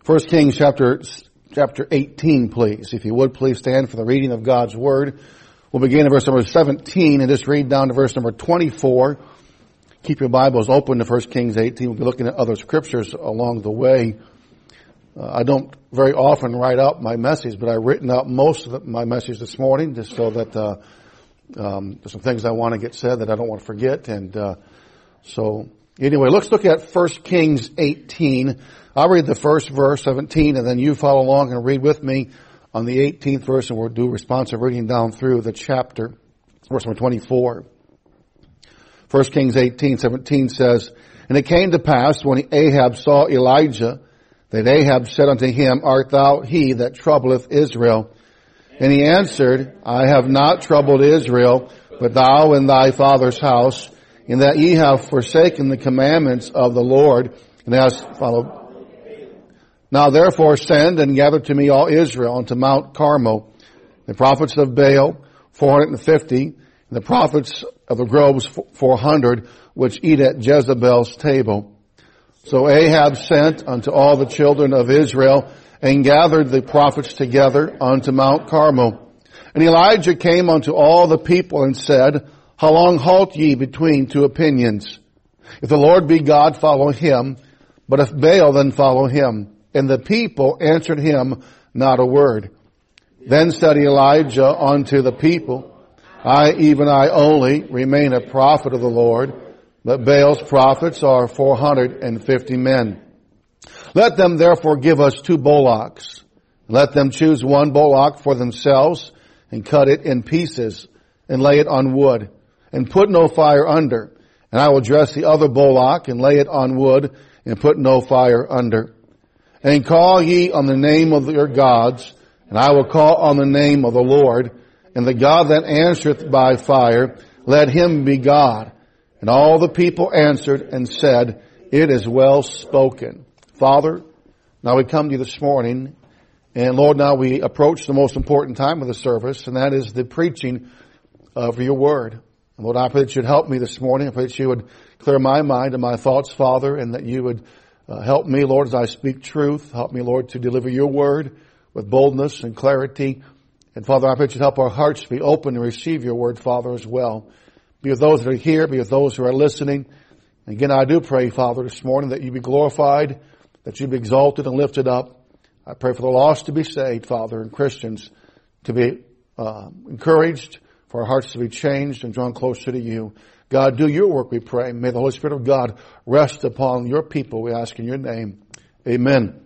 1 Kings chapter 18, please. If you would, please stand for the reading of God's Word. We'll begin in verse number 17 and just read down to verse number 24. Keep your Bibles open to 1 Kings 18. We'll be looking at other scriptures along the way. I don't very often write out my message, but I've written out most of my message this morning just so that there's some things I want to get said that I don't want to forget. And so anyway, let's look at 1 Kings 18. I'll read the first verse, 17, and then you follow along and read with me on the 18th verse, and we'll do responsive reading down through the chapter, verse number 24. 1 Kings 18:17 says, "And it came to pass, when Ahab saw Elijah, that Ahab said unto him, Art thou he that troubleth Israel? And he answered, I have not troubled Israel, but thou and thy father's house, in that ye have forsaken the commandments of the Lord, and hast followed. Now therefore send and gather to me all Israel unto Mount Carmel, the prophets of Baal, 450, and the prophets of the groves 400, which eat at Jezebel's table. So Ahab sent unto all the children of Israel, and gathered the prophets together unto Mount Carmel. And Elijah came unto all the people and said, How long halt ye between two opinions? If the Lord be God, follow him, but if Baal, then follow him. And the people answered him not a word. Then said Elijah unto the people, I, even I only, remain a prophet of the Lord, but Baal's prophets are 450 men. Let them therefore give us 2 bullocks. Let them choose 1 bullock for themselves, and cut it in pieces, and lay it on wood, and put no fire under. And I will dress the other bullock, and lay it on wood, and put no fire under. And call ye on the name of your gods, and I will call on the name of the Lord, and the God that answereth by fire, let him be God. And all the people answered and said, It is well spoken. Father, now we come to you this morning, and Lord, now we approach the most important time of the service, and that is the preaching of your word. And Lord, I pray that you'd help me this morning. I pray that you would clear my mind and my thoughts, Father, and that you would help me, Lord, as I speak truth. Help me, Lord, to deliver your word with boldness and clarity. And Father, I pray that you'd help our hearts to be open to receive your word, Father, as well. Be with those that are here, be with those who are listening. And again, I do pray, Father, this morning that you be glorified, that you be exalted and lifted up. I pray for the lost to be saved, Father, and Christians to be encouraged, for our hearts to be changed and drawn closer to you. God, do your work, we pray. May the Holy Spirit of God rest upon your people, we ask in your name. Amen.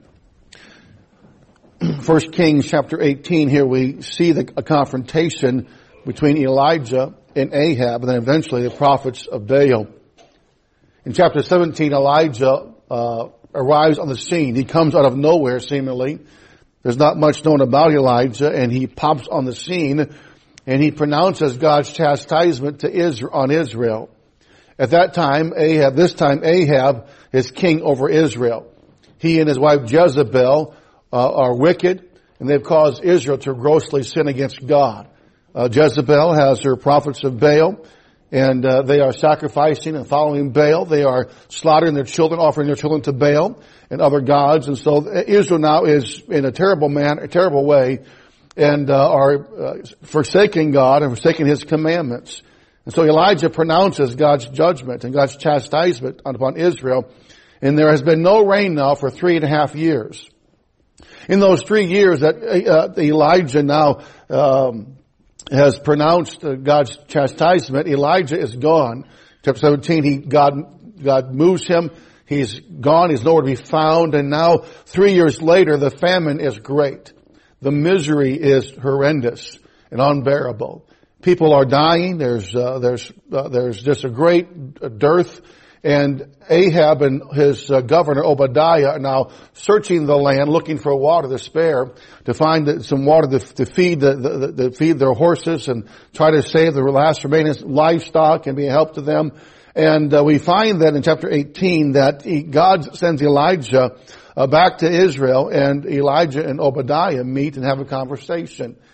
1 Kings chapter 18, here we see a confrontation between Elijah and Ahab, and then eventually the prophets of Baal. In chapter 17, Elijah arrives on the scene. He comes out of nowhere, seemingly. There's not much known about Elijah, and he pops on the scene, and he pronounces God's chastisement on Israel. At that time, Ahab is king over Israel. He and his wife Jezebel are wicked, and they've caused Israel to grossly sin against God. Jezebel has her prophets of Baal, and they are sacrificing and following Baal. They are slaughtering their children, offering their children to Baal and other gods. And so Israel now is in a terrible way, and are forsaking God and forsaking his commandments. And so Elijah pronounces God's judgment and God's chastisement upon Israel. And there has been no rain now for 3.5 years. In those 3 years that Elijah now has pronounced God's chastisement, Elijah is gone. Chapter 17, God moves him. He's gone. He's nowhere to be found. And now, 3 years later, the famine is great. The misery is horrendous and unbearable. People are dying. There's just a great dearth. And Ahab and his governor Obadiah are now searching the land, looking for water to spare, to find some water to feed their horses and try to save the last remaining livestock and be a help to them. And we find that in chapter 18 that God sends Elijah back to Israel, and Elijah and Obadiah meet and have a conversation.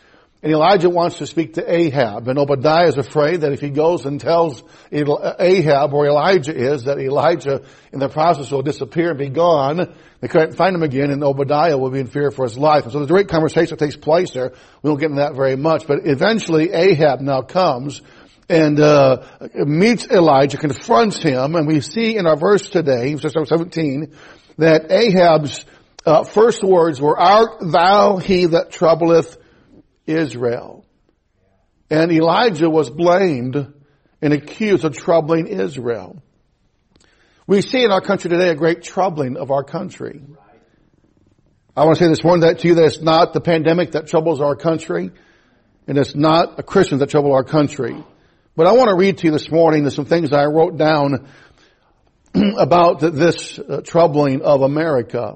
And Elijah wants to speak to Ahab. And Obadiah is afraid that if he goes and tells Ahab where Elijah is, that Elijah in the process will disappear and be gone. They can't find him again, and Obadiah will be in fear for his life. And so there's a great conversation that takes place there. We won't get into that very much. But eventually Ahab now comes and meets Elijah, confronts him. And we see in our verse today, verse 17, that Ahab's first words were, "Art thou he that troubleth Israel?" And Elijah was blamed and accused of troubling Israel. We see in our country today a great troubling of our country. I want to say this morning to you that it's not the pandemic that troubles our country, and it's not Christians that trouble our country. But I want to read to you this morning some things I wrote down about this troubling of America.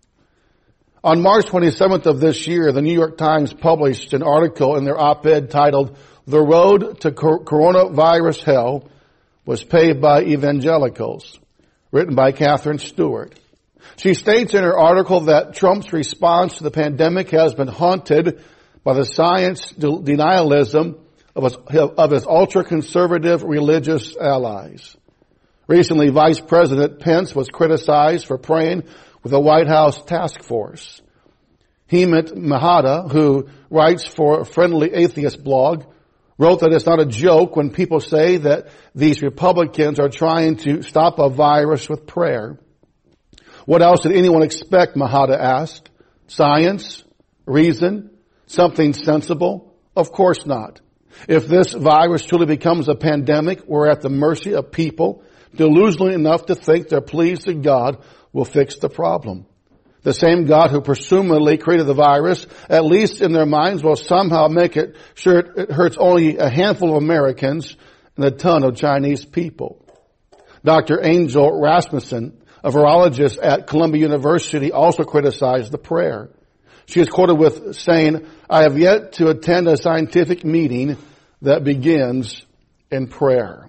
On March 27th of this year, the New York Times published an article in their op-ed titled, "The Road to Coronavirus Hell Was Paved by Evangelicals," written by Catherine Stewart. She states in her article that Trump's response to the pandemic has been haunted by the science denialism of his ultra-conservative religious allies. Recently, Vice President Pence was criticized for praying with a White House task force. Hemant Mahada, who writes for a Friendly Atheist blog, wrote that it's not a joke when people say that these Republicans are trying to stop a virus with prayer. What else did anyone expect, Mahada asked? Science? Reason? Something sensible? Of course not. If this virus truly becomes a pandemic, we're at the mercy of people delusional enough to think their pleas to God will fix the problem. The same God who presumably created the virus, at least in their minds, will somehow make it sure it hurts only a handful of Americans and a ton of Chinese people. Dr. Angel Rasmussen, a virologist at Columbia University, also criticized the prayer. She is quoted with saying, "I have yet to attend a scientific meeting that begins in prayer."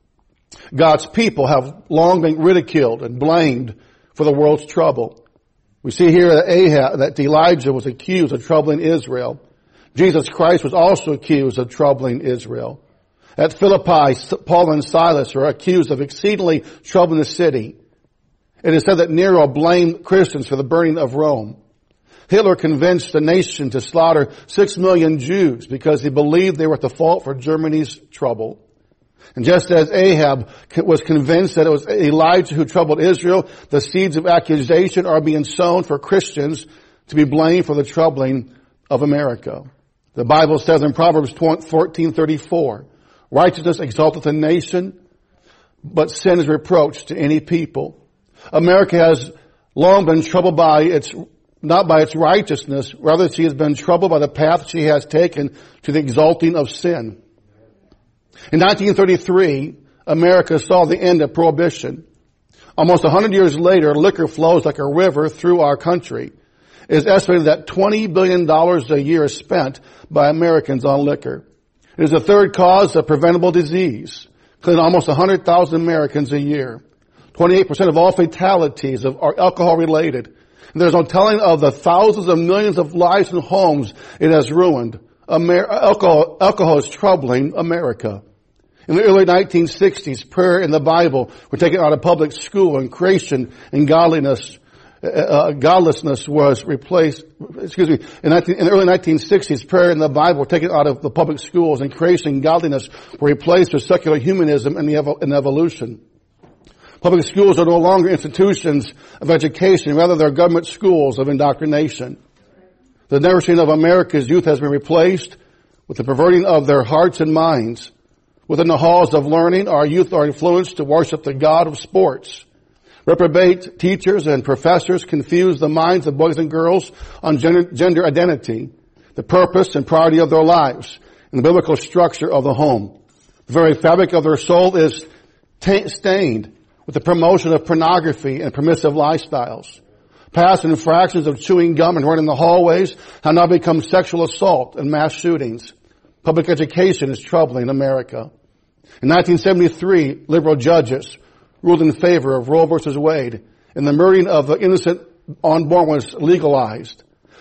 God's people have long been ridiculed and blamed for the world's trouble. We see here that Elijah was accused of troubling Israel. Jesus Christ was also accused of troubling Israel. At Philippi, Paul and Silas were accused of exceedingly troubling the city. It is said that Nero blamed Christians for the burning of Rome. Hitler convinced the nation to slaughter 6 million Jews because he believed they were at the fault for Germany's trouble. And just as Ahab was convinced that it was Elijah who troubled Israel, the seeds of accusation are being sown for Christians to be blamed for the troubling of America. The Bible says in Proverbs 14:34, "Righteousness exalteth a nation, but sin is reproach to any people." America has long been troubled not by its righteousness, rather she has been troubled by the path she has taken to the exalting of sin. In 1933, America saw the end of Prohibition. Almost 100 years later, liquor flows like a river through our country. It is estimated that $20 billion a year is spent by Americans on liquor. It is the third cause of preventable disease, killing almost 100,000 Americans a year. 28% of all fatalities are alcohol-related. And there's no telling of the thousands of millions of lives and homes it has ruined. Alcohol is troubling America. In the early 1960s, prayer in the Bible were taken out of public school, and creation and godlessness was replaced. In the early 1960s, prayer in the Bible were taken out of the public schools, and creation and godliness were replaced with secular humanism and evolution. Public schools are no longer institutions of education, rather they're government schools of indoctrination. The nourishing of America's youth has been replaced with the perverting of their hearts and minds. Within the halls of learning, our youth are influenced to worship the god of sports. Reprobate teachers and professors confuse the minds of boys and girls on gender identity, the purpose and priority of their lives, and the biblical structure of the home. The very fabric of their soul is stained with the promotion of pornography and permissive lifestyles. Past infractions of chewing gum and running in the hallways have now become sexual assault and mass shootings. Public education is troubling America. In 1973, liberal judges ruled in favor of Roe v. Wade, and the murdering of the innocent unborn was legalized.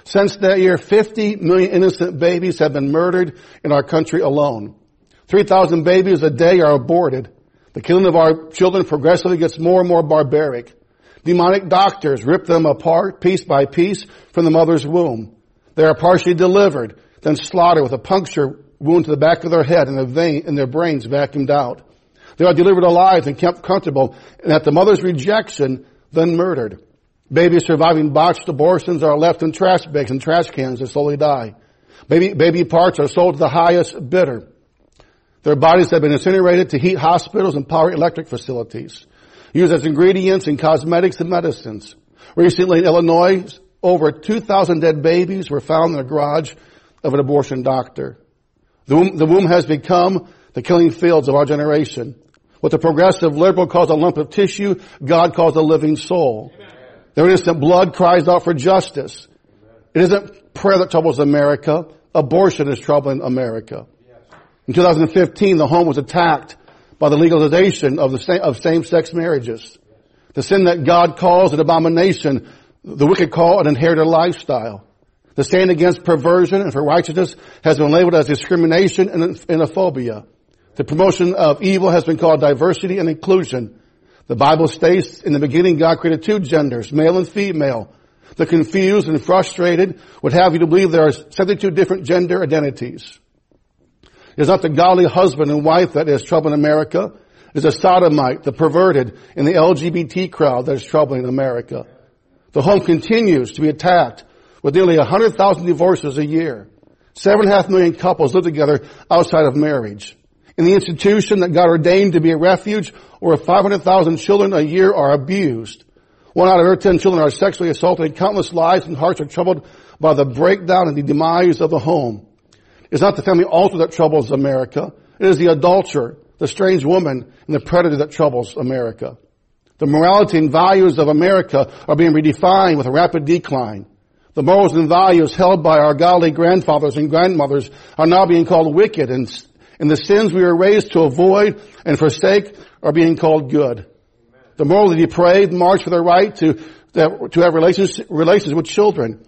Since that year, 50 million innocent babies have been murdered in our country alone. 3,000 babies a day are aborted. The killing of our children progressively gets more and more barbaric. Demonic doctors rip them apart piece by piece from the mother's womb. They are partially delivered, then slaughtered with a puncture wound to the back of their head and their brains vacuumed out. They are delivered alive and kept comfortable, and at the mother's rejection, then murdered. Babies surviving botched abortions are left in trash bags and trash cans to slowly die. Baby parts are sold to the highest bidder. Their bodies have been incinerated to heat hospitals and power electric facilities, used as ingredients in cosmetics and medicines. Recently in Illinois, over 2,000 dead babies were found in the garage of an abortion doctor. The womb has become the killing fields of our generation. What the progressive liberal calls a lump of tissue, God calls a living soul. Amen. Their innocent blood cries out for justice. Amen. It isn't prayer that troubles America. Abortion is troubling America. In 2015, the home was attacked by the legalization of same-sex marriages. The sin that God calls an abomination, the wicked call an inherited lifestyle. The stand against perversion and for righteousness has been labeled as discrimination and xenophobia. The promotion of evil has been called diversity and inclusion. The Bible states, in the beginning God created two genders, male and female. The confused and frustrated would have you to believe there are 72 different gender identities. It is not the godly husband and wife that is troubling America. It is the sodomite, the perverted, and the LGBT crowd that is troubling America. The home continues to be attacked with nearly 100,000 divorces a year. 7.5 million couples live together outside of marriage. In the institution that God ordained to be a refuge, over 500,000 children a year are abused. 1 out of every 10 children are sexually assaulted, and countless lives and hearts are troubled by the breakdown and the demise of the home. It's not the family altar that troubles America. It is the adulterer, the strange woman, and the predator that troubles America. The morality and values of America are being redefined with a rapid decline. The morals and values held by our godly grandfathers and grandmothers are now being called wicked, and the sins we were raised to avoid and forsake are being called good. Amen. The morally depraved march for their right to have relations with children.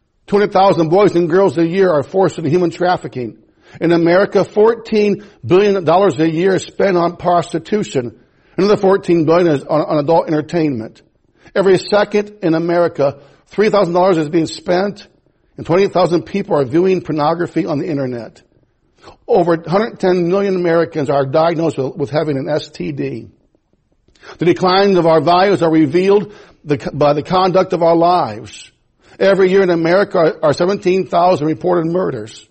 200,000 boys and girls a year are forced into human trafficking. In America, $14 billion a year is spent on prostitution. Another $14 billion is on adult entertainment. Every second in America, $3,000 is being spent, and 28,000 people are viewing pornography on the internet. Over 110 million Americans are diagnosed with having an STD. The declines of our values are revealed by the conduct of our lives. Every year in America are 17,000 reported murders,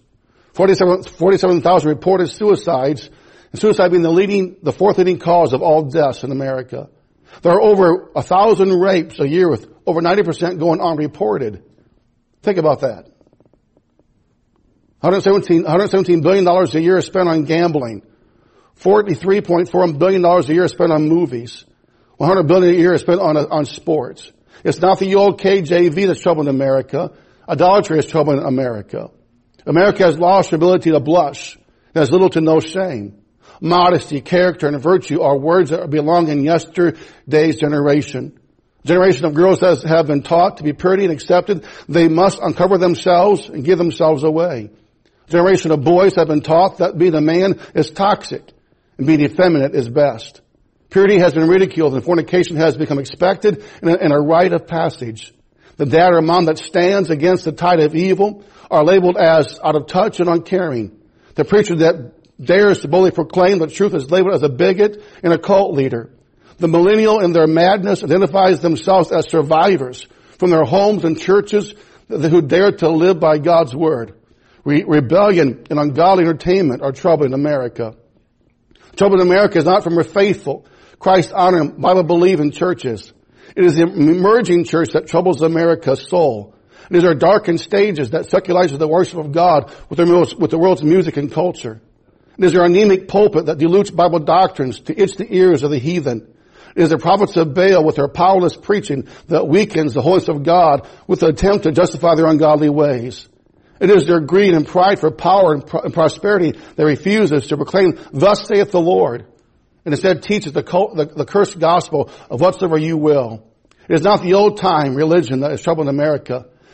47,000 reported suicides, and suicide being the fourth leading cause of all deaths in America. There are over 1,000 rapes a year with over 90% going unreported. Think about that. $117 billion a year is spent on gambling. $43.4 billion a year is spent on movies. $100 billion a year is spent on sports. It's not the old KJV that's troubling America. Idolatry is troubling America. America has lost her ability to blush. It has little to no shame. Modesty, character, and virtue are words that belong in yesterday's generation. Generation of girls that have been taught to be pretty and accepted, they must uncover themselves and give themselves away. Generation of boys have been taught that being a man is toxic and being effeminate is best. Purity has been ridiculed and fornication has become expected and a rite of passage. The dad or mom that stands against the tide of evil are labeled as out of touch and uncaring. The preacher that dares to boldly proclaim the truth is labeled as a bigot and a cult leader. The millennial in their madness identifies themselves as survivors from their homes and churches who dare to live by God's word. Rebellion and ungodly entertainment are troubling America. Trouble in America is not from our faithful, Christ-honoring, Bible-believing churches. It is the emerging church that troubles America's soul. It is our darkened stages that secularize the worship of God with the world's music and culture. It is our anemic pulpit that dilutes Bible doctrines to itch the ears of the heathen. It is the prophets of Baal with their powerless preaching that weakens the holiness of God with the attempt to justify their ungodly ways. It is their greed and pride for power and prosperity that refuses to proclaim, "Thus saith the Lord," and instead teaches the cursed gospel of whatsoever you will. It is not the old-time religion that is troubling America.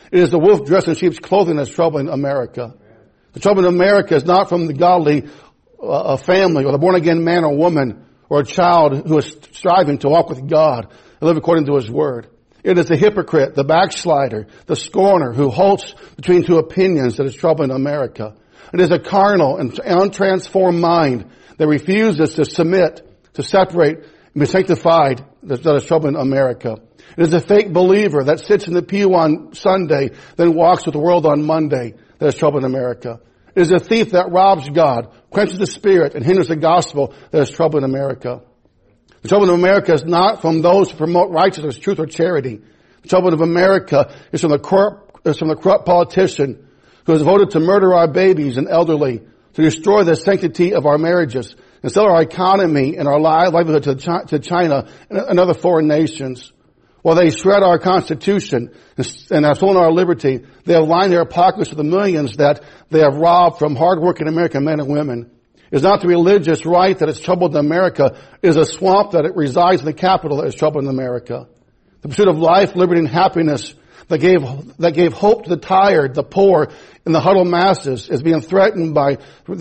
It is the wolf dressed in sheep's clothing that's troubling America. The trouble in America is not from the godly family or the born-again man or woman or a child who is striving to walk with God and live according to His Word. It is the hypocrite, the backslider, the scorner who halts between two opinions that is troubling America. It is a carnal and untransformed mind that refuses to submit, to separate, and be sanctified that is troubling America. It is a fake believer that sits in the pew on Sunday, then walks with the world on Monday that is troubling America. It is a thief that robs God, quenches the Spirit, and hinders the gospel that is troubling America. The trouble of America is not from those who promote righteousness, truth, or charity. The trouble of America is from the corrupt politician who has voted to murder our babies and elderly, to destroy the sanctity of our marriages, and sell our economy and our livelihood to China and other foreign nations. While they shred our Constitution and have stolen our liberty, they have lined their pockets with the millions that they have robbed from hard-working American men and women. It is not the religious right that has troubled America. It is a swamp that it resides in the capital that is troubling America. The pursuit of life, liberty, and happiness that gave hope to the tired, the poor, and the huddled masses is being threatened by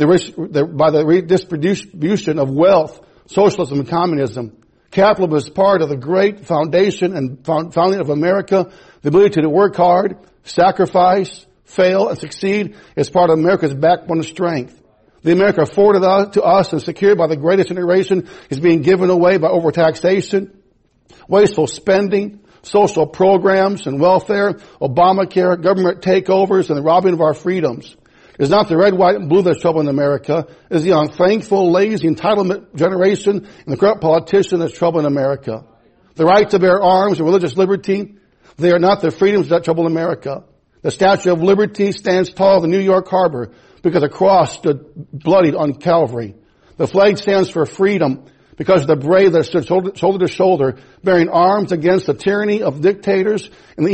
the redistribution of wealth, socialism, and communism. Capitalism is part of the great foundation and founding of America. The ability to work hard, sacrifice, fail, and succeed is part of America's backbone of strength. The America afforded to us and secured by the greatest generation is being given away by overtaxation, wasteful spending, social programs and welfare, Obamacare, government takeovers, and the robbing of our freedoms. It is not the red, white, and blue that's troubling America. It is the unthankful, lazy, entitlement generation and the corrupt politician that's troubling America. The right to bear arms and religious liberty, they are not the freedoms that trouble America. The Statue of Liberty stands tall in the New York Harbor because the cross stood bloodied on Calvary. The flag stands for freedom because of the brave that stood shoulder to shoulder, bearing arms against the tyranny of dictators and the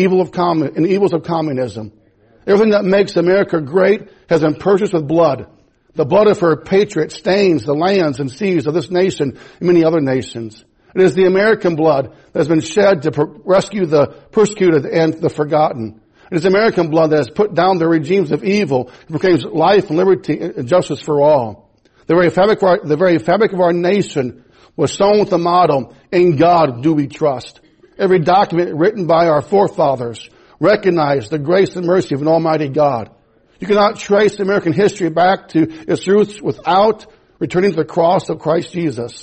evils of communism. Everything that makes America great has been purchased with blood. The blood of her patriots stains the lands and seas of this nation and many other nations. It is the American blood that has been shed to rescue the persecuted and the forgotten. It is American blood that has put down the regimes of evil and proclaims life and liberty and justice for all. The very fabric of our nation was sown with the motto, "In God do we trust." Every document written by our forefathers recognized the grace and mercy of an almighty God. You cannot trace American history back to its roots without returning to the cross of Christ Jesus.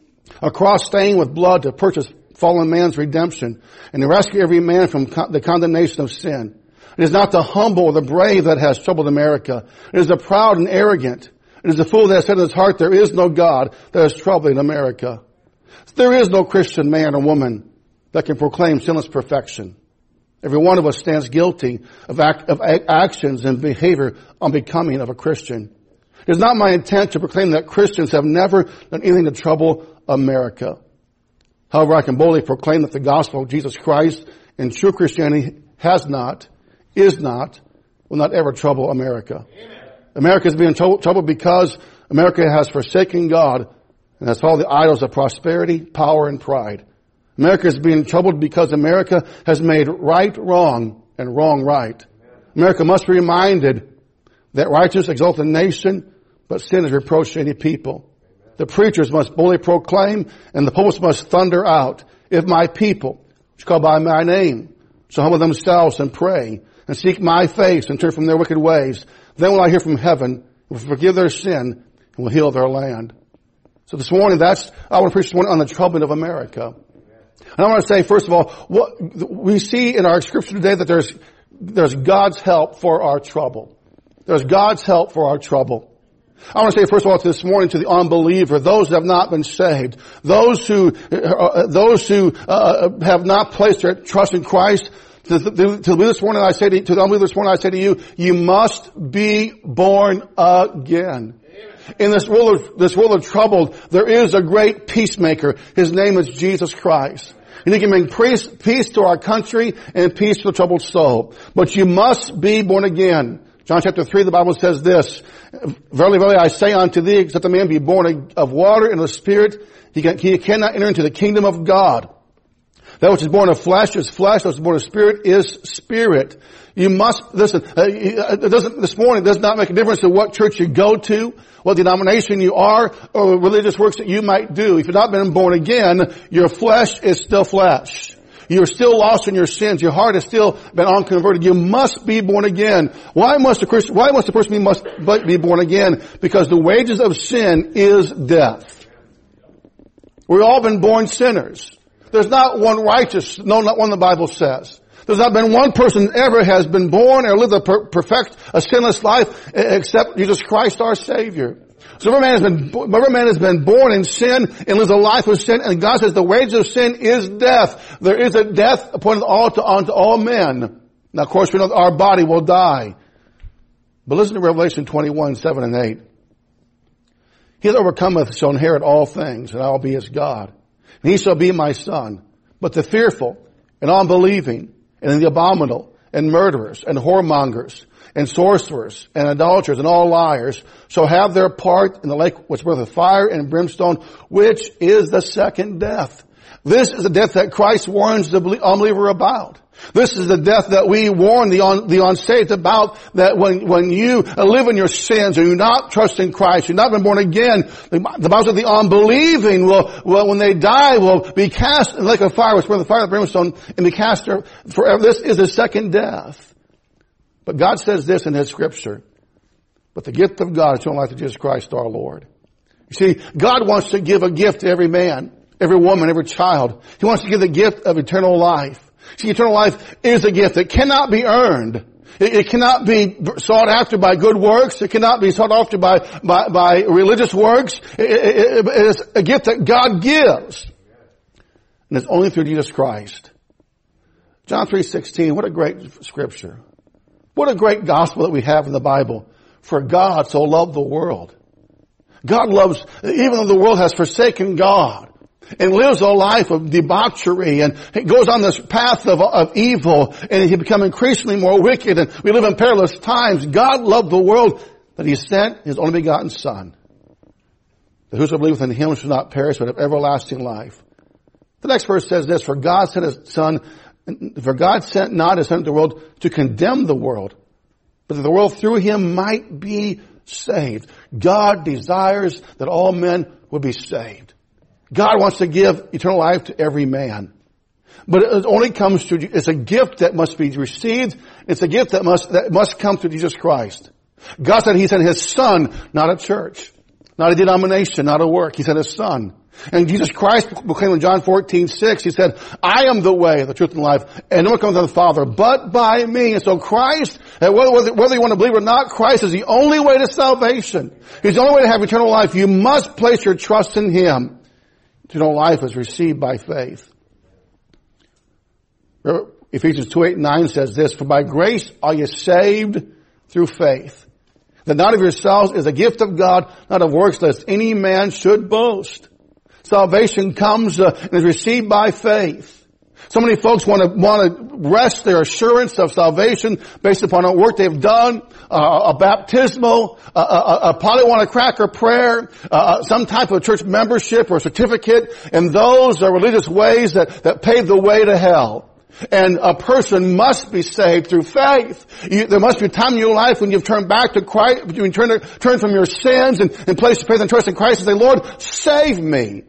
A cross stained with blood to purchase fallen man's redemption and to rescue every man from the condemnation of sin. It is not the humble or the brave that has troubled America. It is the proud and arrogant. It is the fool that has said in his heart, "There is no God," that is troubling America. There is no Christian man or woman that can proclaim sinless perfection. Every one of us stands guilty of actions and behavior unbecoming of a Christian. It is not my intent to proclaim that Christians have never done anything to trouble America. However, I can boldly proclaim that the gospel of Jesus Christ and true Christianity has not, is not, will not ever trouble America. Amen. America is being troubled because America has forsaken God and has followed the idols of prosperity, power, and pride. America is being troubled because America has made right wrong and wrong right. America must be reminded that righteousness exalts a nation, but sin is reproach to any people. The preachers must boldly proclaim, and the pulpits must thunder out, "If my people, which call by my name, shall humble themselves and pray, and seek my face and turn from their wicked ways, then will I hear from heaven, will forgive their sin, and will heal their land." So this morning, I want to preach this morning on the troubling of America. And I want to say, first of all, what we see in our scripture today that there's God's help for our trouble. There's God's help for our trouble. I want to say, first of all, this morning to the unbeliever, those that have not been saved, those who have not placed their trust in Christ. To the unbeliever this morning, I say to you, you must be born again. In this world of trouble, there is a great peacemaker. His name is Jesus Christ. And he can bring peace to our country and peace to the troubled soul. But you must be born again. John chapter 3, the Bible says this, "Verily, verily, I say unto thee, except a man be born of water and of the Spirit, he cannot enter into the kingdom of God. That which is born of flesh is flesh, that which is born of spirit is spirit. You must, listen, this morning it does not make a difference to what church you go to, what denomination you are, or religious works that you might do. If you've not been born again, your flesh is still flesh. You're still lost in your sins. Your heart has still been unconverted. You must be born again. Why must a person be born again? Because the wages of sin is death. We've all been born sinners. There's not one righteous, no, not one the Bible says. There's not been one person ever has been born or lived a sinless life except Jesus Christ our Savior. So every man has been born in sin and lives a life of sin, and God says the wages of sin is death. There is a death appointed unto all men. Now of course we know that our body will die. But listen to Revelation 21, 7 and 8. He that overcometh shall inherit all things, and I will be his God. And he shall be my son. But the fearful and unbelieving and the abominable and murderers and whoremongers and sorcerers and idolaters and all liars shall have their part in the lake which burneth fire and brimstone, which is the second death. This is the death that Christ warns the unbeliever about. This is the death that we warn the unsaved about, that when you live in your sins or you're not trusting Christ, you've not been born again, the Bible says the unbelieving will, when they die, will be cast in the lake of fire, which burns the fire and brimstone, and be cast there forever. This is the second death. But God says this in His Scripture. But the gift of God is eternal life through Jesus Christ our Lord. You see, God wants to give a gift to every man, every woman, every child. He wants to give the gift of eternal life. See, eternal life is a gift that cannot be earned. It cannot be sought after by good works. It cannot be sought after by religious works. It is a gift that God gives. And it's only through Jesus Christ. John 3:16, what a great scripture. What a great gospel that we have in the Bible. For God so loved the world. God loves, even though the world has forsaken God and lives a life of debauchery and goes on this path of evil, and he become increasingly more wicked, and we live in perilous times. God loved the world that He sent His only begotten Son, that whosoever believeth in Him shall not perish but have everlasting life. The next verse says this, for God sent not His Son into the world to condemn the world, but that the world through Him might be saved. God desires that all men would be saved. God wants to give eternal life to every man. But it only comes through, it's a gift that must be received. It's a gift that must come through Jesus Christ. God said He sent His Son, not a church, not a denomination, not a work. He sent His Son. And Jesus Christ proclaimed in John 14:6, He said, I am the way, the truth, and life, and no one comes to the Father but by me. And so Christ, whether you want to believe it or not, Christ is the only way to salvation. He's the only way to have eternal life. You must place your trust in Him. Eternal life is received by faith. Ephesians 2:8-9 says this, for by grace are you saved through faith. That not of yourselves is a gift of God, not of works, lest any man should boast. Salvation comes and is received by faith. So many folks want to rest their assurance of salvation based upon a work they've done, a baptismal, probably want a cracker prayer, some type of church membership or certificate, and those are religious ways that pave the way to hell. And a person must be saved through faith. There must be a time in your life when you've turned back to Christ, you turn from your sins and place your faith and trust in Christ and say, Lord, save me.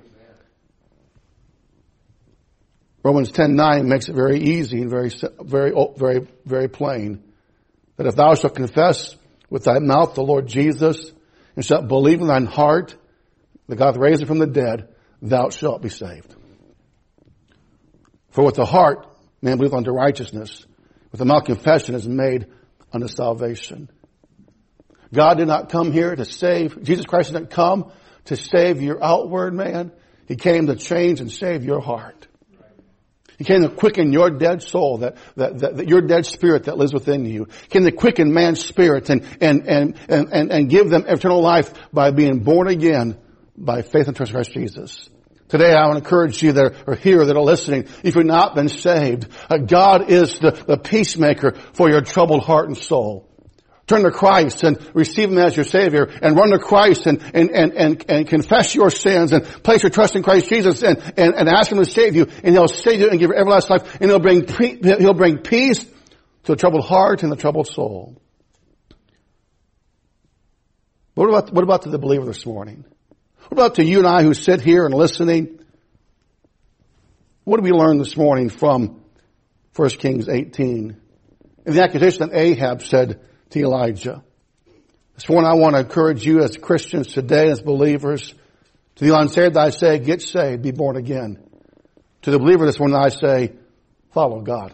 Romans 10:9 makes it very easy and very plain. That if thou shalt confess with thy mouth the Lord Jesus, and shalt believe in thine heart that God hath raised him from the dead, thou shalt be saved. For with the heart man believeth unto righteousness, with the mouth confession is made unto salvation. God did not come here to save, Jesus Christ did not come to save your outward man. He came to change and save your heart. He came to quicken your dead soul, that your dead spirit that lives within you. He came to quicken man's spirit and give them eternal life by being born again by faith and trust in Christ Jesus. Today I want to encourage you that are here, that are listening, if you've not been saved, God is the peacemaker for your troubled heart and soul. Turn to Christ and receive Him as your Savior, and run to Christ and confess your sins and place your trust in Christ Jesus and ask Him to save you, and He'll save you and give you everlasting life, and He'll bring peace to a troubled heart and a troubled soul. What about to the believer this morning? What about to you and I who sit here and listening? What did we learn this morning from 1 Kings 18? And the accusation that Ahab said to Elijah. This morning I want to encourage you as Christians today, as believers, to the unsaved I say, get saved, be born again. To the believer this morning I say, follow God.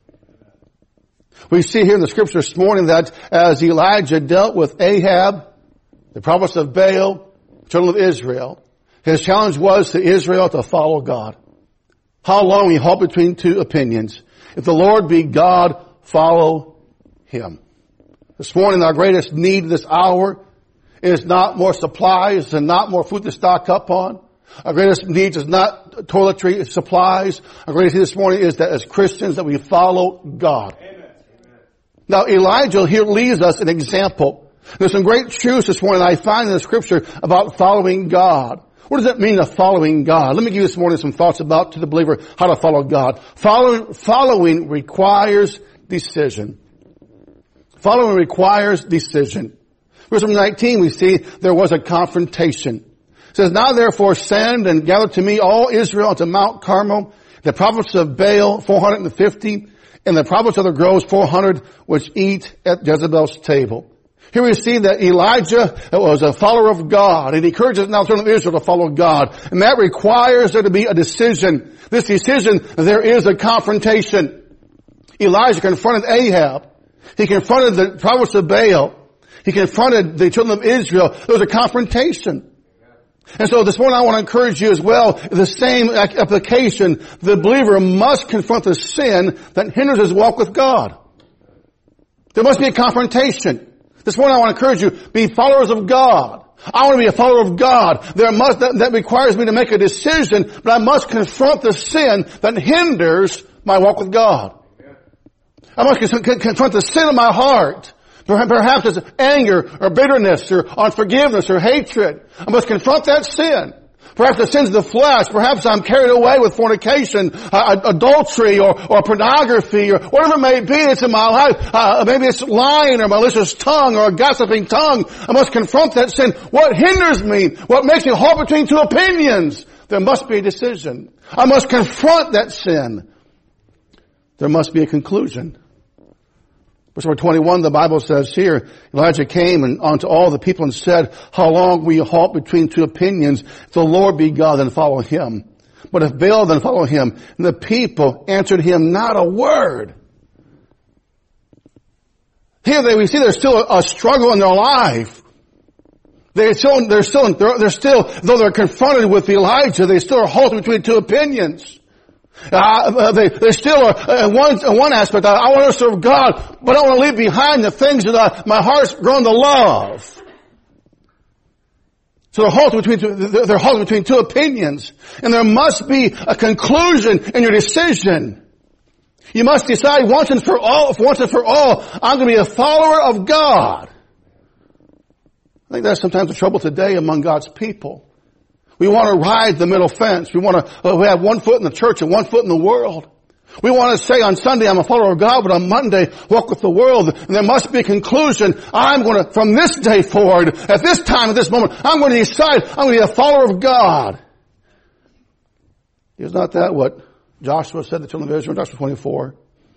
We see here in the scripture this morning that as Elijah dealt with Ahab, the prophets of Baal, children of Israel, his challenge was to Israel to follow God. How long we halt between two opinions. If the Lord be God, follow Him. This morning our greatest need this hour is not more supplies and not more food to stock up on. Our greatest need is not toiletry supplies. Our greatest need this morning is that as Christians that we follow God. Amen. Now Elijah here leaves us an example. There's some great truths this morning I find in the scripture about following God. What does that mean of following God? Let me give you this morning some thoughts about to the believer how to follow God. Following requires decision. Following requires decision. Verse 19 we see there was a confrontation. It says, now therefore send and gather to me all Israel unto Mount Carmel, the prophets of Baal 450, and the prophets of the groves 400, which eat at Jezebel's table. Here we see that Elijah was a follower of God, and he encourages now the children of Israel to follow God. And that requires there to be a decision. This decision, there is a confrontation. Elijah confronted Ahab. He confronted the prophets of Baal. He confronted the children of Israel. There was a confrontation. And so this morning I want to encourage you as well, the same application. The believer must confront the sin that hinders his walk with God. There must be a confrontation. This morning I want to encourage you, be followers of God. I want to be a follower of God. That requires me to make a decision, but I must confront the sin that hinders my walk with God. I must confront the sin of my heart. Perhaps it's anger or bitterness or unforgiveness or hatred. I must confront that sin. Perhaps the sins of the flesh. Perhaps I'm carried away with fornication, adultery, or pornography, or whatever it may be. It's in my life. Maybe it's lying or malicious tongue or a gossiping tongue. I must confront that sin. What hinders me? What makes me halt between two opinions? There must be a decision. I must confront that sin. There must be a conclusion. Verse number 21, the Bible says here, Elijah came and unto all the people and said, how long will you halt between two opinions? If the Lord be God, then follow Him. But if Baal, then follow him. And the people answered him not a word. Here we see there's still a struggle in their life. They're still, though they're confronted with Elijah, they still are halted between two opinions. They still are, in one aspect, I want to serve God, but I want to leave behind the things that my heart's grown to love. So they're halted between two opinions. And there must be a conclusion in your decision. You must decide once and for all, I'm going to be a follower of God. I think that's sometimes the trouble today among God's people. We want to ride the middle fence. We have one foot in the church and one foot in the world. We want to say on Sunday, I'm a follower of God, but on Monday, walk with the world. And there must be a conclusion. I'm going to, from this day forward, at this time, at this moment, I'm going to decide I'm going to be a follower of God. Is not that what Joshua said to the children of Israel in Joshua 24?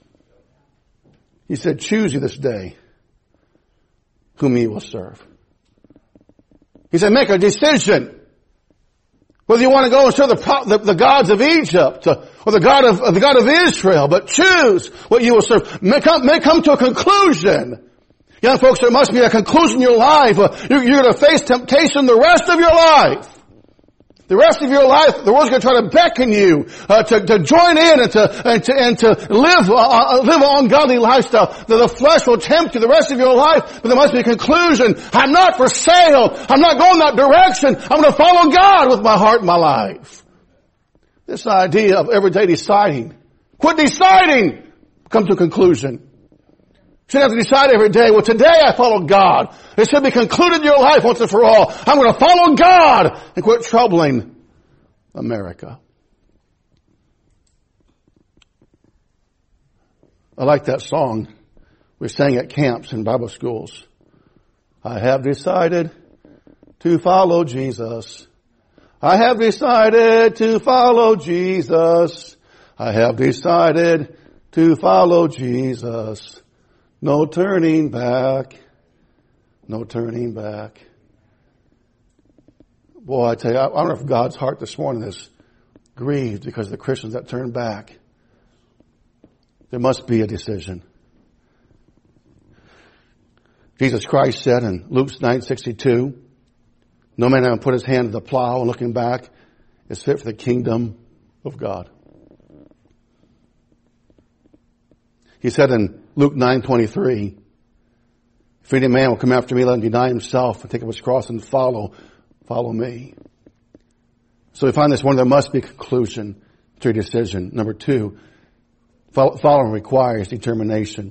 He said, choose you this day whom ye will serve. He said, make a decision. Whether you want to go and serve the gods of Egypt or the God of Israel, but choose what you will serve. May come to a conclusion. Young folks, there must be a conclusion in your life. You're going to face temptation the rest of your life. The rest of your life, the world's going to try to beckon you to join in and to live an ungodly lifestyle. The flesh will tempt you the rest of your life, but there must be a conclusion. I'm not for sale. I'm not going that direction. I'm going to follow God with my heart and my life. This idea of every day deciding. Quit deciding. Come to a conclusion. You shouldn't have to decide every day, well, today I follow God. It should be concluded in your life once and for all. I'm going to follow God and quit troubling America. I like that song. We sang at camps and Bible schools. I have decided to follow Jesus. I have decided to follow Jesus. I have decided to follow Jesus. No turning back. No turning back. Boy, I tell you, I wonder if God's heart this morning is grieved because of the Christians that turn back. There must be a decision. Jesus Christ said in Luke 9:62, no man having put his hand to the plow and looking back is fit for the kingdom of God. He said in Luke 9:23, if any man will come after me, let him deny himself and take up his cross and follow me. So we find this one, there must be a conclusion to a decision. Number two, following requires determination.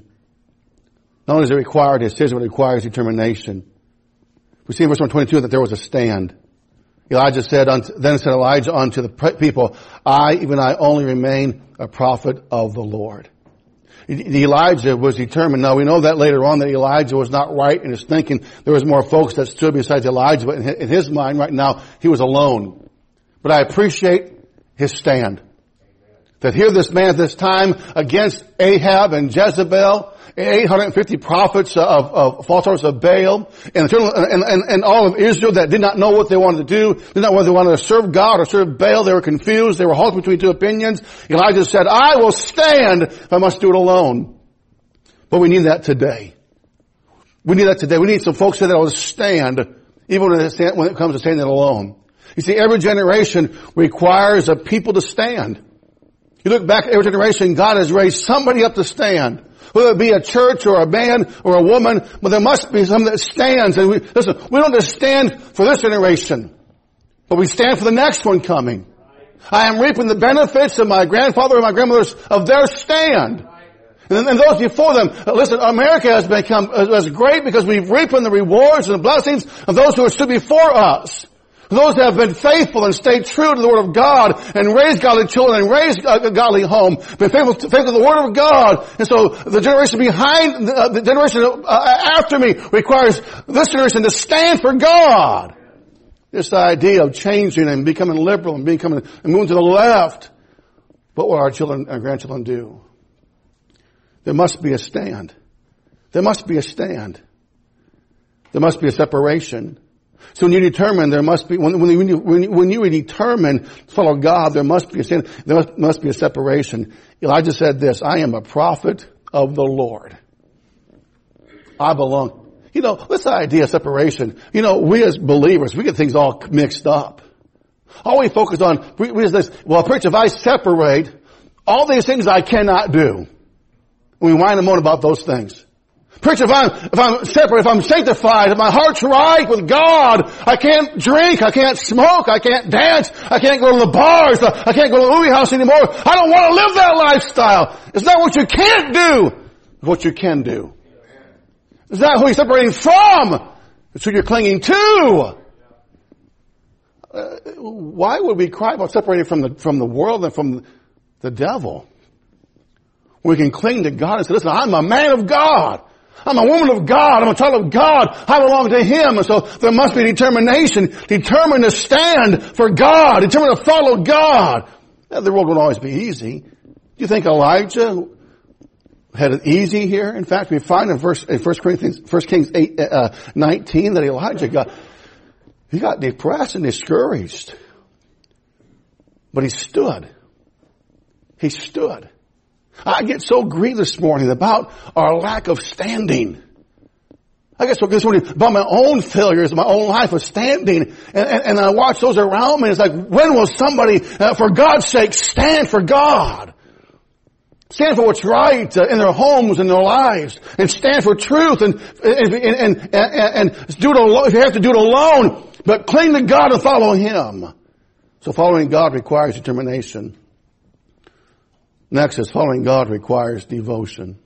Not only does it require a decision, but it requires determination. We see in verse 122 that there was a stand. Then said Elijah unto the people, even I only remain a prophet of the Lord. Elijah was determined. Now we know that later on that Elijah was not right in his thinking. There was more folks that stood besides Elijah, but in his mind right now, he was alone. But I appreciate his stand. That here this man at this time against Ahab and Jezebel, 850 prophets of false prophets of Baal, and all of Israel that did not know what they wanted to do, did not know whether they wanted to serve God or serve Baal. They were confused. They were halted between two opinions. Elijah said, I will stand if I must do it alone. But we need that today. We need that today. We need some folks that will stand even when it comes to standing alone. You see, every generation requires a people to stand. You look back at every generation, God has raised somebody up to stand. Whether it be a church or a man or a woman, but there must be some that stands. And we don't just stand for this generation, but we stand for the next one coming. I am reaping the benefits of my grandfather and my grandmother's, of their stand. And those before them. Listen, America has become as great because we've reaped the rewards and the blessings of those who have stood before us. Those that have been faithful and stayed true to the Word of God and raised godly children and raised a godly home, been faithful to the Word of God. And so the generation behind, the generation after me requires this generation to stand for God. This idea of changing and becoming liberal and moving to the left. What will our children and grandchildren do? There must be a stand. There must be a stand. There must be a separation. So when you determine, there must be, when you determine to follow God, there must be a stand, there must be a separation. Elijah said this, I am a prophet of the Lord. I belong. This idea of separation, we as believers, we get things all mixed up. All we focus on, we is this, preacher, if I separate, all these things I cannot do. We whine and moan about those things. Preacher, if I'm separate, if I'm sanctified, if my heart's right with God, I can't drink, I can't smoke, I can't dance, I can't go to the bars, I can't go to the movie house anymore. I don't want to live that lifestyle. It's not what you can't do, it's what you can do. It's not who you're separating from, it's who you're clinging to. Why would we cry about separating from the world and from the devil? We can cling to God and say, listen, I'm a man of God. I'm a woman of God. I'm a child of God. I belong to Him. And so there must be determination. Determined to stand for God. Determined to follow God. The road won't always be easy. Do you think Elijah had it easy here? In fact, we find in 1 Kings 8:19 that Elijah got depressed and discouraged. But he stood. He stood. I get so grieved this morning about our lack of standing. I get so grieved this morning about my own failures, my own life of standing. And I watch those around me. It's like, when will somebody, for God's sake, stand for God? Stand for what's right in their homes and their lives. And stand for truth and do it alone, if you have to do it alone. But cling to God and follow Him. So following God requires determination. Next is following God requires devotion.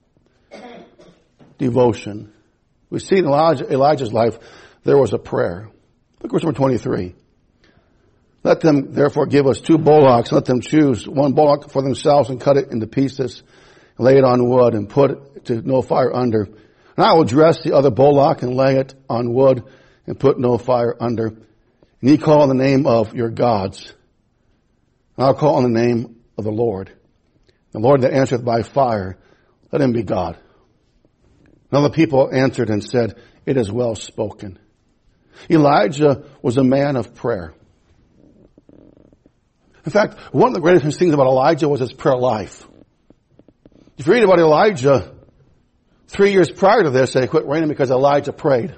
Devotion. We see in Elijah's life, there was a prayer. Look at verse number 23. Let them therefore give us 2 bullocks. Let them choose 1 bullock for themselves and cut it into pieces. lay it on wood, and put it to no fire under. And I will dress the other bullock and lay it on wood and put no fire under. And ye call on the name of your gods. And I'll call on the name of the Lord. The Lord that answereth by fire, let him be God. And all the people answered and said, it is well spoken. Elijah was a man of prayer. In fact, one of the greatest things about Elijah was his prayer life. If you read about Elijah, 3 years prior to this, they quit raining because Elijah prayed.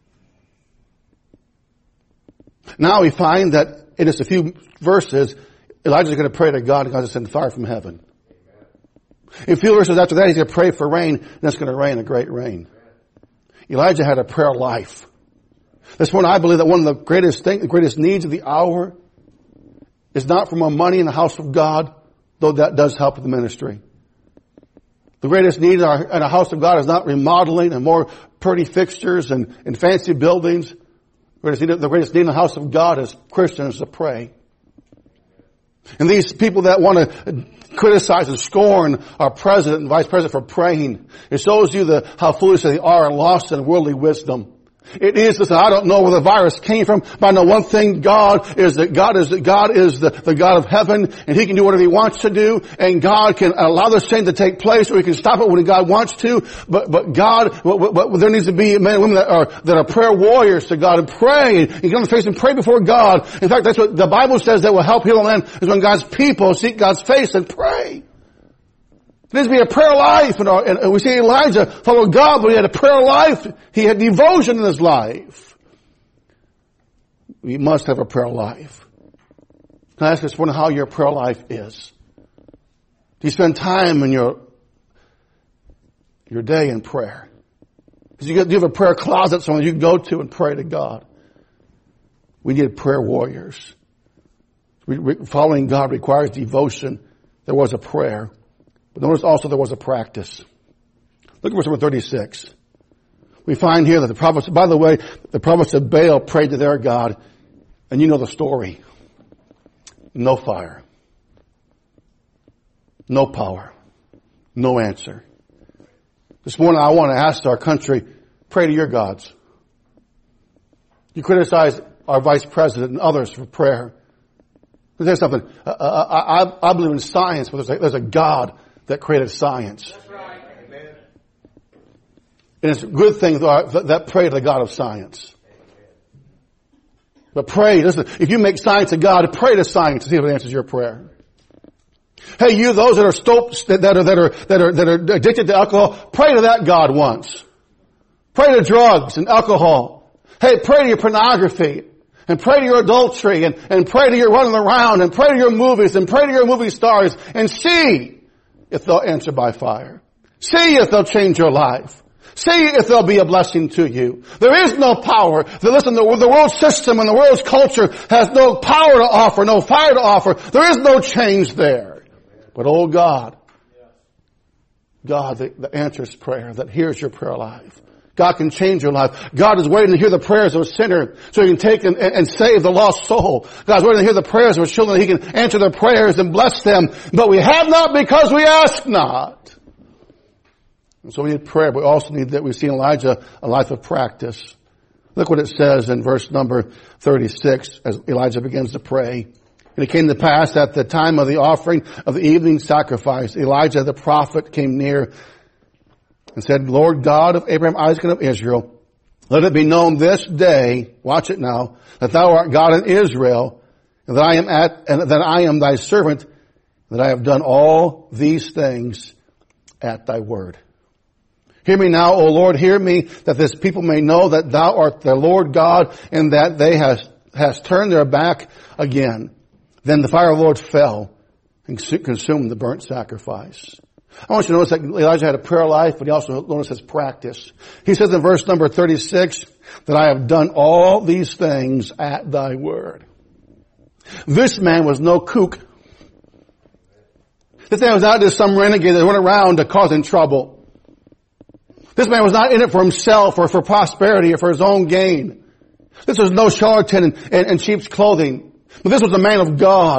Now we find that in just a few verses, Elijah's going to pray to God and God's going to send fire from heaven. In a few verses after that, he's going to pray for rain, and it's going to rain a great rain. Elijah had a prayer life. This morning, I believe that one of the greatest needs of the hour is not for more money in the house of God, though that does help with the ministry. The greatest need in a house of God is not remodeling and more pretty fixtures and fancy buildings. The greatest need in the house of God is Christians to pray. And these people that want to criticize and scorn our president and vice president for praying, it shows you how foolish they are and lost in worldly wisdom. It is, listen, I don't know where the virus came from, but I know one thing, God is the God of heaven, and He can do whatever He wants to do, and God can allow this thing to take place, or He can stop it when God wants to, but God, there needs to be men and women that are prayer warriors to God and pray, and get on the face and pray before God. In fact, that's what the Bible says that will help heal the land, is when God's people seek God's face and pray. There needs to be a prayer life, and we see Elijah followed God, but he had a prayer life. He had devotion in his life. We must have a prayer life. Can I ask this morning how your prayer life is? Do you spend time in your day in prayer? Do you have a prayer closet somewhere you can go to and pray to God? We need prayer warriors. Following God requires devotion. There was a prayer. But notice also there was a practice. Look at verse number 36. We find here that the prophets, by the way, the prophets of Baal prayed to their God, and you know the story. No fire. No power. No answer. This morning I want to ask our country, pray to your gods. You criticize our vice president and others for prayer. Let me tell you something. I believe in science, but there's a God that created science. That's right. Amen. And it's a good thing that pray to the God of science. But pray, listen, if you make science a God, pray to science to see if it answers your prayer. Hey, you, those that are stoked, that are addicted to alcohol, pray to that God once. Pray to drugs and alcohol. Hey, pray to your pornography. And pray to your adultery. And pray to your running around. And pray to your movies. And pray to your movie stars. And see if they'll answer by fire. See if they'll change your life. See if they'll be a blessing to you. There is no power. Listen, the world system and the world's culture has no power to offer, no fire to offer. There is no change there. But oh God, God that answers prayer, that hears your prayer life. God can change your life. God is waiting to hear the prayers of a sinner so He can take and save the lost soul. God's waiting to hear the prayers of His children. He can answer their prayers and bless them. But we have not because we ask not. And so we need prayer, but we also need that we see in Elijah a life of practice. Look what it says in verse number 36 as Elijah begins to pray. And it came to pass at the time of the offering of the evening sacrifice, Elijah the prophet came near and said, Lord God of Abraham, Isaac, and of Israel, let it be known this day, watch it now, that thou art God in Israel, and that I am thy servant, that I have done all these things at thy word. Hear me now, O Lord, hear me, that this people may know that thou art the Lord God, and that they has turned their back again. Then the fire of the Lord fell and consumed the burnt sacrifice. I want you to notice that Elijah had a prayer life, but he also noticed his practice. He says in verse number 36, that I have done all these things at thy word. This man was no kook. This man was not just some renegade that went around causing trouble. This man was not in it for himself or for prosperity or for his own gain. This was no charlatan in sheep's clothing. But this was a man of God.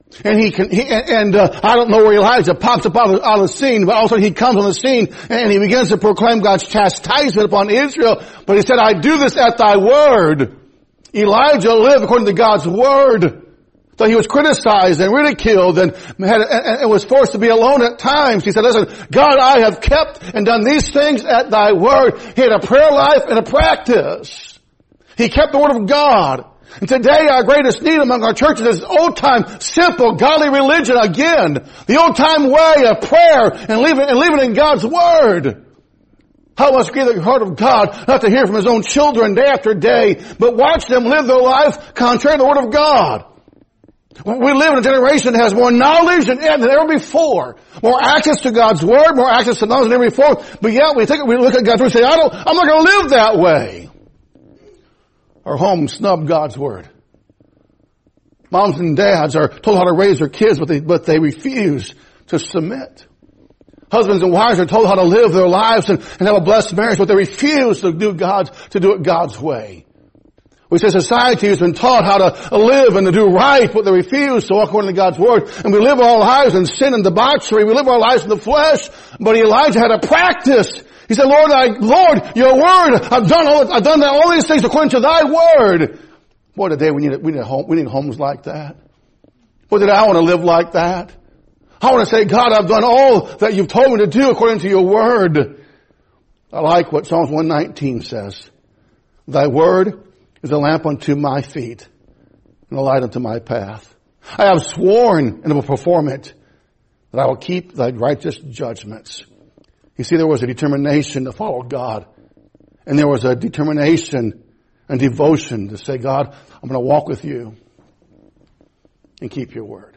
And I don't know where Elijah pops up out of the scene, but all of a sudden he comes on the scene and he begins to proclaim God's chastisement upon Israel. But he said, I do this at thy word. Elijah lived according to God's word. So he was criticized and ridiculed and was forced to be alone at times. He said, listen, God, I have kept and done these things at thy word. He had a prayer life and a practice. He kept the word of God. And today our greatest need among our churches is old-time, simple, godly religion again. The old-time way of prayer and living in God's word. How must grieve the heart of God not to hear from his own children day after day, but watch them live their life contrary to the word of God. We live in a generation that has more knowledge than ever before. More access to God's word, more access to knowledge than ever before. But yet we look at God's word and say, I'm not going to live that way. Our homes snub God's word. Moms and dads are told how to raise their kids, but they refuse to submit. Husbands and wives are told how to live their lives and have a blessed marriage, but they refuse to do it God's way. We say society has been taught how to live and to do right, but they refuse to walk according to God's word. And we live our lives in sin and debauchery. We live our lives in the flesh. But Elijah had a practice. He said, Lord, your word, I've done all these things according to thy word. Boy, today we need homes like that. Boy, today I want to live like that. I want to say, God, I've done all that you've told me to do according to your word. I like what Psalms 119 says. Thy word is a lamp unto my feet and a light unto my path. I have sworn and will perform it, that I will keep thy righteous judgments. You see, there was a determination to follow God. And there was a determination and devotion to say, God, I'm going to walk with you and keep your word.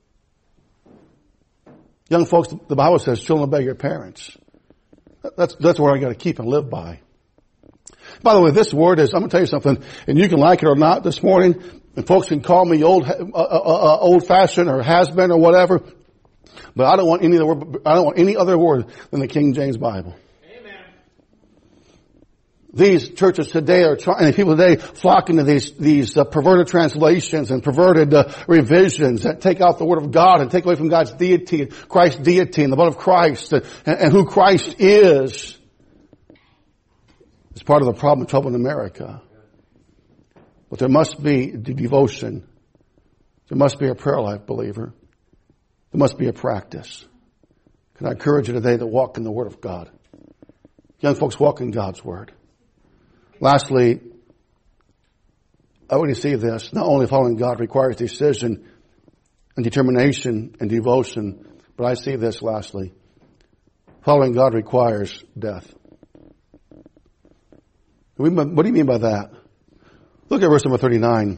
Young folks, the Bible says, children, obey your parents. That's what I got to keep and live by. By the way, this word is, I'm going to tell you something, and you can like it or not this morning, and folks can call me old-fashioned or has-been or whatever, but I don't want any other word than the King James Bible. Amen. These churches today are trying, and people today flock into these perverted translations and perverted revisions that take out the word of God and take away from God's deity, Christ's deity and the blood of Christ and who Christ is. It's part of the problem and trouble in America. But there must be devotion. There must be a prayer life, believer. There must be a practice. Can I encourage you today to walk in the Word of God? Young folks, walk in God's Word. Lastly, I want you to see this. Not only following God requires decision and determination and devotion, but I see this lastly. Following God requires death. What do you mean by that? Look at verse number 39.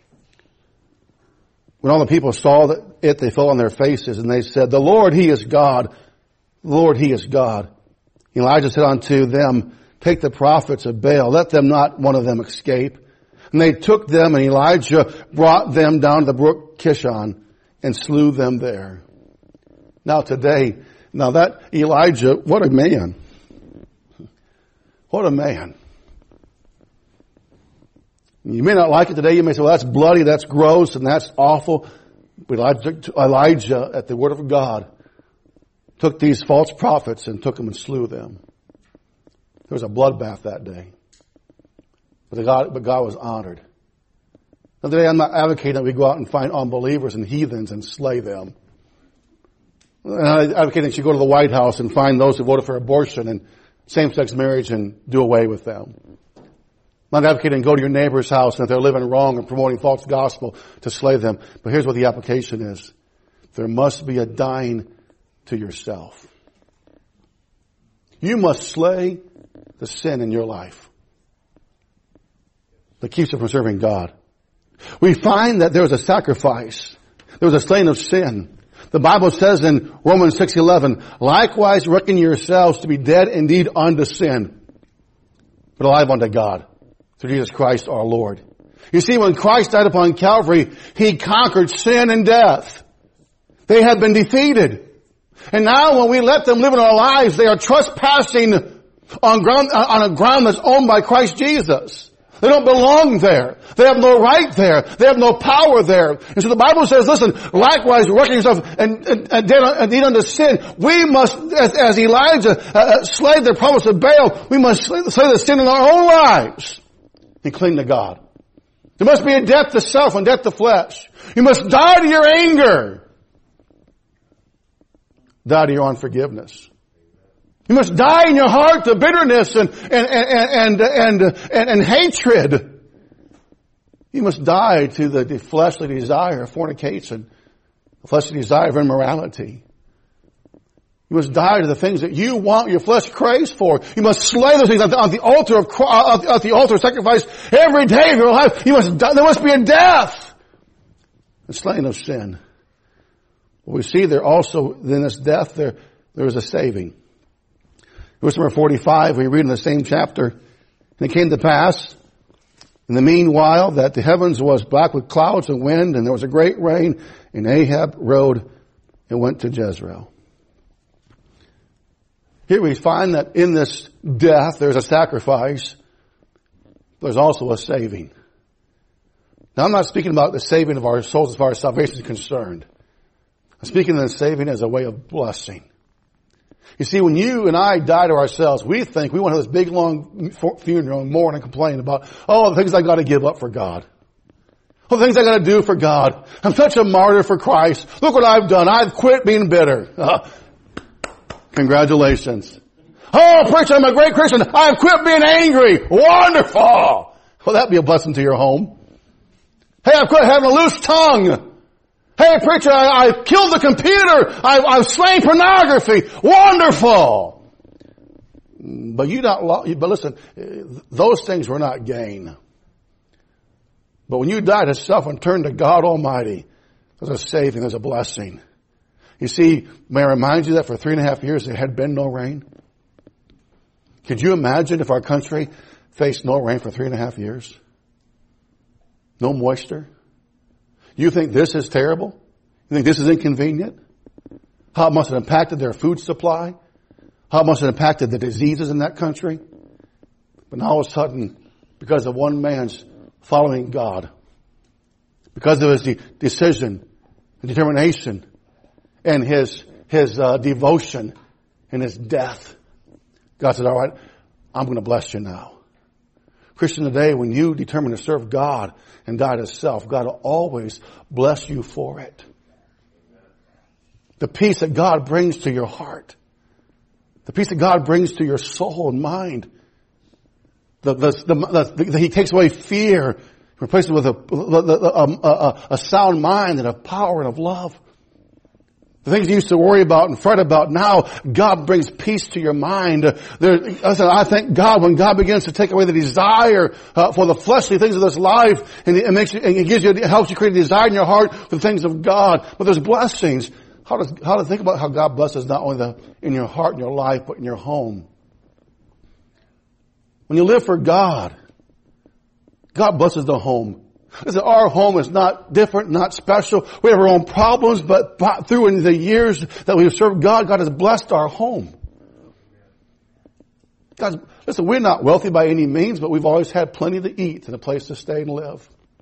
When all the people saw it, they fell on their faces, and they said, the Lord, He is God. The Lord, He is God. Elijah said unto them, take the prophets of Baal, let them not one of them escape. And they took them, and Elijah brought them down to the brook Kishon and slew them there. Now that Elijah, what a man. What a man. You may not like it today. You may say, well, that's bloody, that's gross, and that's awful. But Elijah, at the word of God, took these false prophets and took them and slew them. There was a bloodbath that day. But God was honored. Now today I'm not advocating that we go out and find unbelievers and heathens and slay them. And I'm advocating that you go to the White House and find those who voted for abortion and same-sex marriage and do away with them. I'm not advocating go to your neighbor's house and if they're living wrong and promoting false gospel to slay them. But here's what the application is. There must be a dying to yourself. You must slay the sin in your life that keeps you from serving God. We find that there was a sacrifice. There was a slaying of sin. The Bible says in Romans 6:11, likewise reckon yourselves to be dead indeed unto sin, but alive unto God, through Jesus Christ our Lord. You see, when Christ died upon Calvary, He conquered sin and death. They had been defeated. And now when we let them live in our lives, they are trespassing on a ground that's owned by Christ Jesus. They don't belong there. They have no right there. They have no power there. And so the Bible says, listen, likewise, working yourself and dead unto sin, we must, as Elijah slayed the promise of Baal, we must slay the sin in our own lives and cling to God. There must be a death to self and death to flesh. You must die to your anger. Die to your unforgiveness. You must die in your heart to bitterness and hatred. You must die to the fleshly desire of fornication, the fleshly desire of immorality. You must die to the things that you want, your flesh craves for. You must slay those things on the altar of the altar of sacrifice every day of your life. You must die. There must be a death. The slaying of sin. Well, we see there also in this death there is a saving. Verse number 45, we read in the same chapter, and it came to pass, in the meanwhile, that the heavens was black with clouds and wind, and there was a great rain, and Ahab rode and went to Jezreel. Here we find that in this death, there's a sacrifice. There's also a saving. Now, I'm not speaking about the saving of our souls as far as salvation is concerned. I'm speaking of the saving as a way of blessing. You see, when you and I die to ourselves, we think we want to have this big, long funeral and mourn and complain about, the things I got to give up for God. The things I got to do for God. I'm such a martyr for Christ. Look what I've done. I've quit being bitter. Congratulations. Preacher, I'm a great Christian. I've quit being angry. Wonderful. Well, that'd be a blessing to your home. Hey, I've quit having a loose tongue. Hey, preacher, I killed the computer. I've slain pornography. Wonderful. But listen, those things were not gain. But when you die to self and turn to God Almighty, there's a saving, there's a blessing. You see, may I remind you that for 3.5 years there had been no rain? Could you imagine if our country faced no rain for 3.5 years? No moisture? You think this is terrible? You think this is inconvenient? How it must have impacted their food supply? How it must have impacted the diseases in that country? But now all of a sudden, because of one man's following God, because of his decision and determination and his devotion and his death, God said, all right, I'm going to bless you now. Christian, today, when you determine to serve God and die to self, God will always bless you for it. The peace that God brings to your heart, the peace that God brings to your soul and mind, He takes away fear, replaces it with a sound mind and of power and of love. The things you used to worry about and fret about, now God brings peace to your mind. I thank God when God begins to take away the desire for the fleshly things of this life, and it helps you create a desire in your heart for the things of God. But there's blessings. How to think about how God blesses not only in your heart and your life, but in your home. When you live for God, God blesses the home. Listen, our home is not different, not special. We have our own problems, but through the years that we've served God, God has blessed our home. Listen, we're not wealthy by any means, but we've always had plenty to eat and a place to stay and live.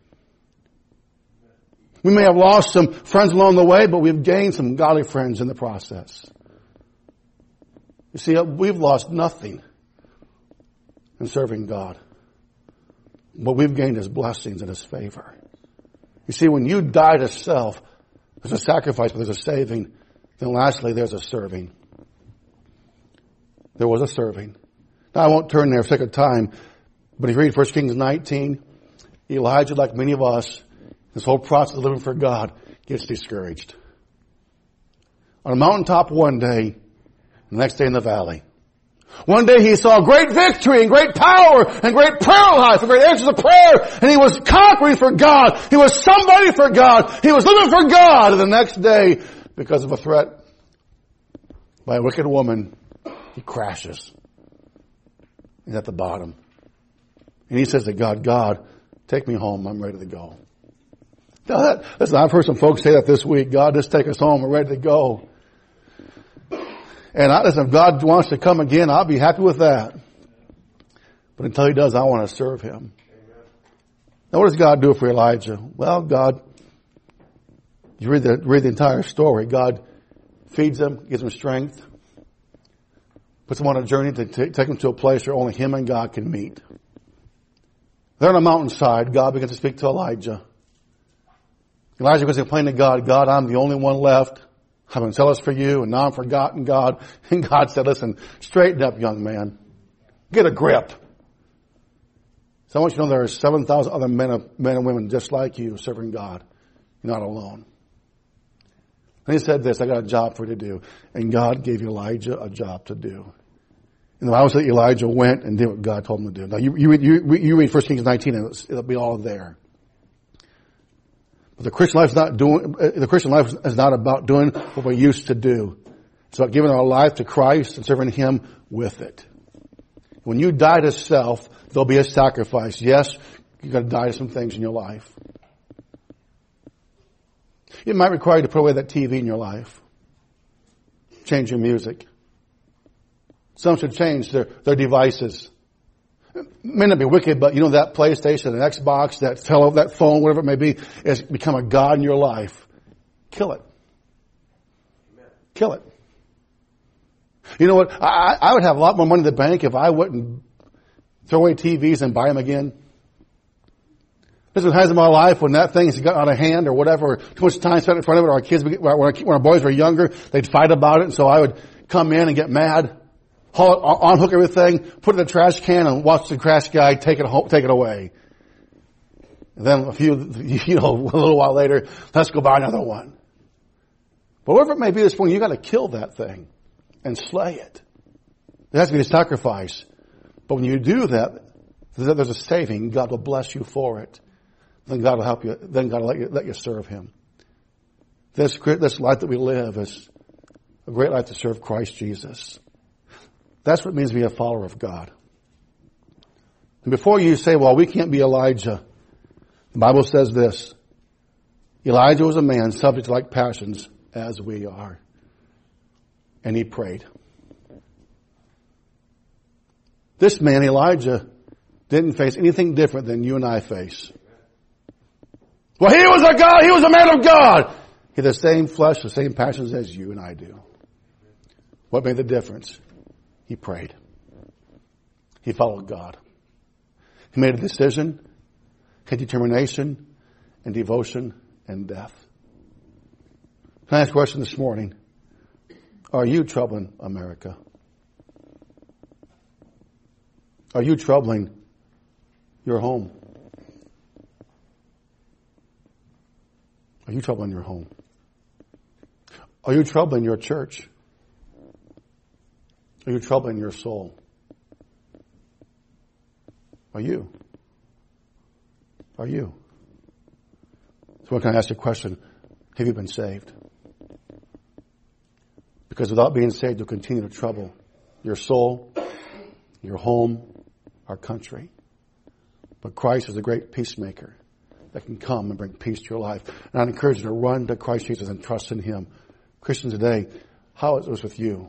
We may have lost some friends along the way, but we've gained some godly friends in the process. You see, we've lost nothing in serving God. What we've gained is blessings and His favor. You see, when you die to self, there's a sacrifice, but there's a saving. Then lastly, there's a serving. There was a serving. Now, I won't turn there for sake of time, but if you read 1 Kings 19, Elijah, like many of us, this whole process of living for God, gets discouraged. On a mountaintop one day, the next day in the valley. One day he saw great victory and great power and great prayer life and great answers of prayer, and he was conquering for God. He was somebody for God. He was living for God. And the next day, because of a threat by a wicked woman, he crashes. He's at the bottom. And he says to God, God, take me home. I'm ready to go. Now listen, I've heard some folks say that this week. God, just take us home. We're ready to go. And listen, if God wants to come again, I'll be happy with that. But until He does, I want to serve Him. Now what does God do for Elijah? Well, God, you read the entire story. God feeds him, gives him strength, puts him on a journey to take him to a place where only him and God can meet. They're on a mountainside. God begins to speak to Elijah. Elijah begins to complain to God, God, I'm the only one left. I've been zealous for you, and now I'm forgotten, God. And God said, listen, straighten up, young man. Get a grip. So I want you to know there are 7,000 other men and women just like you serving God. You're not alone. And he said this, I got a job for you to do. And God gave Elijah a job to do. And the Bible said Elijah went and did what God told him to do. Now you read 1 Kings 19 and it'll be all there. But the Christian life is not about doing what we used to do. It's about giving our life to Christ and serving Him with it. When you die to self, there'll be a sacrifice. Yes, you've got to die to some things in your life. It might require you to put away that TV in your life. Change your music. Some should change their devices. It may not be wicked, but you know that PlayStation, an Xbox, that phone, whatever it may be, has become a god in your life. Kill it. Kill it. You know what? I would have a lot more money in the bank if I wouldn't throw away TVs and buy them again. There's been times in my life when that thing's got out of hand or whatever, too much time spent in front of it. Our kids, when our boys were younger, they'd fight about it, and so I would come in and get mad, unhook everything, put it in the trash can, and watch the trash guy take it away. And then a little while later, let's go buy another one. But whatever it may be this morning, you got to kill that thing and slay it. There has to be a sacrifice. But when you do that, there's a saving. God will bless you for it. Then God will help you. Then God will let you serve Him. This life that we live is a great life to serve Christ Jesus. That's what it means to be a follower of God. And before you say, well, we can't be Elijah, the Bible says this. Elijah was a man subject to like passions as we are. And he prayed. This man, Elijah, didn't face anything different than you and I face. Well, he was a God. He was a man of God. He had the same flesh, the same passions as you and I do. What made the difference? He prayed. He followed God. He made a decision, had determination, and devotion, and death. Can I ask a question this morning? Are you troubling America? Are you troubling your home? Are you troubling your home? Are you troubling your church? Are you troubling your soul? Are you? Are you? So can I ask you a question? Have you been saved? Because without being saved, you'll continue to trouble your soul, your home, our country. But Christ is a great peacemaker that can come and bring peace to your life. And I'd encourage you to run to Christ Jesus and trust in Him. Christians today, how it was with you?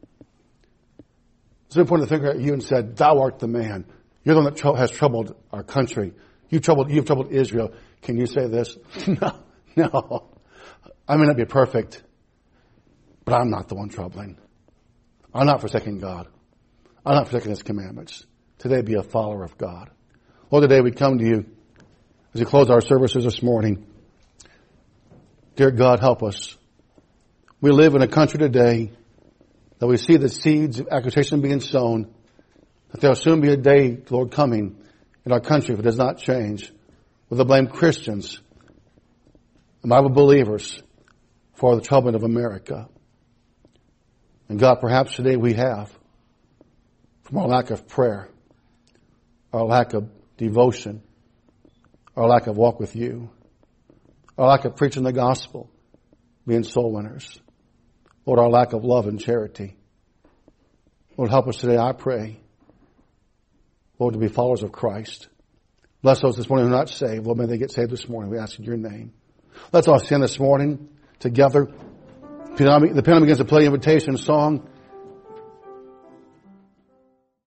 It's important to think about you and said, thou art the man. You're the one that has troubled our country. You've troubled Israel. Can you say this? No. I may not be perfect, but I'm not the one troubling. I'm not forsaking God. I'm not forsaking His commandments. Today be a follower of God. Lord, today we come to you as we close our services this morning. Dear God, help us. We live in a country today that we see the seeds of accusation being sown, that there will soon be a day, Lord, coming in our country if it does not change, where they'll blame Christians and Bible believers for the troubling of America. And God, perhaps today we have, from our lack of prayer, our lack of devotion, our lack of walk with you, our lack of preaching the gospel, being soul winners. Lord, our lack of love and charity. Lord, help us today, I pray. Lord, to be followers of Christ. Bless those this morning who are not saved. Lord, may they get saved this morning. We ask in your name. Let's all stand this morning together. The piano begins to play the invitation song.